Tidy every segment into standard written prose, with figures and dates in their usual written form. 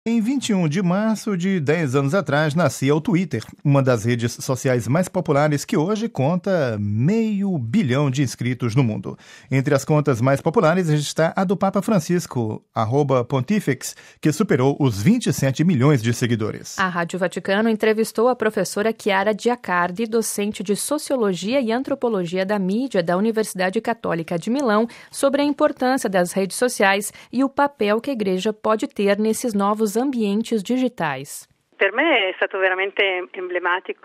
Em 21 de março de 10 anos atrás, nascia o Twitter, uma das redes sociais mais populares que hoje conta 500 milhões de inscritos no mundo. Entre as contas mais populares está a do Papa Francisco, @Pontifex, que superou os 27 milhões de seguidores. A Rádio Vaticano entrevistou a professora Chiara Giacardi, docente de Sociologia e Antropologia da Mídia da Universidade Católica de Milão, sobre a importância das redes sociais e o papel que a Igreja pode ter nesses novos ambientes digitais. Per me è stato veramente emblematico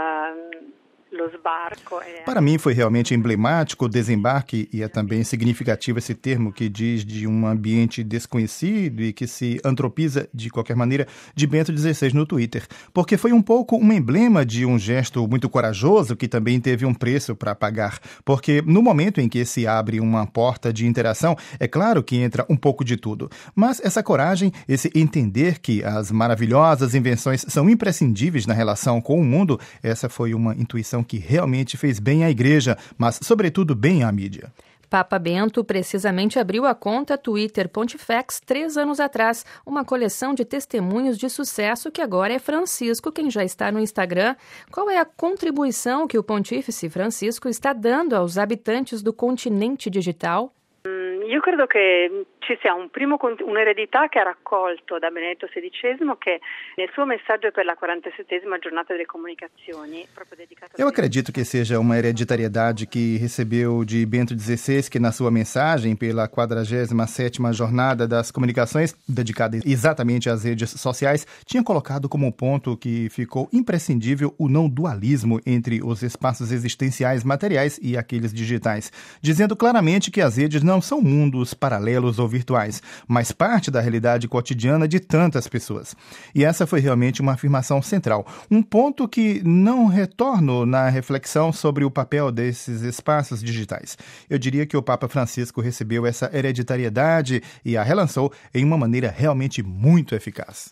lo sbarco. Para mim foi realmente emblemático o desembarque e é também significativo esse termo que diz de um ambiente desconhecido e que se antropiza de qualquer maneira de Bento XVI no Twitter, porque foi um pouco um emblema de um gesto muito corajoso que também teve um preço para pagar, porque no momento em que se abre uma porta de interação, é claro que entra um pouco de tudo, mas essa coragem, esse entender que as maravilhosas invenções são imprescindíveis na relação com o mundo, essa foi uma intuição que realmente fez bem à Igreja, mas, sobretudo, bem à mídia. Papa Bento precisamente abriu a conta Twitter Pontifex 3 anos atrás, uma coleção de testemunhos de sucesso que agora é Francisco quem já está no Instagram. Qual é a contribuição que o Pontífice Francisco está dando aos habitantes do continente digital? Io credo che ci sia un'eredità che ha raccolto da Benedetto XVI che nel suo messaggio per la 47ª giornata delle comunicazioni, proprio dedicato. Eu acredito que seja uma hereditariedade que recebeu de Bento XVI, que na sua mensagem pela 47ª jornada das comunicações, dedicada exatamente às redes sociais, tinha colocado como ponto que ficou imprescindível o não dualismo entre os espaços existenciais materiais e aqueles digitais, dizendo claramente que as redes não são mundos paralelos ou virtuais, mas parte da realidade cotidiana de tantas pessoas. E essa foi realmente uma afirmação central. Um ponto que não retorno na reflexão sobre o papel desses espaços digitais. Eu diria que o Papa Francisco recebeu essa hereditariedade e a relançou em uma maneira realmente muito eficaz.